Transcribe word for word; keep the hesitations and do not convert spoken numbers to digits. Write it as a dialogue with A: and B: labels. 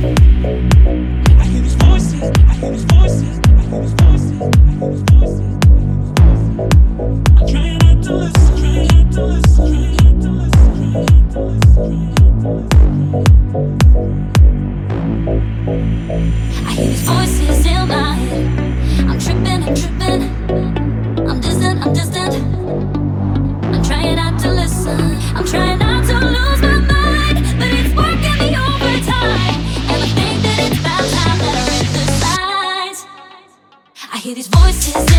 A: I hear these voices, I hear these voices, I hear these voices, I hear these voices. I'm trying not to listen, trying not to listen, trying not to listen, trying not to listen,
B: I hear these voices in my head. I'm tripping, I'm tripping. I'm distant, I'm distant. I'm trying not to listen. I'm trying not to lose my mind, but it's working me overtime. And I think that it's about time that I read the signs. I hear these voices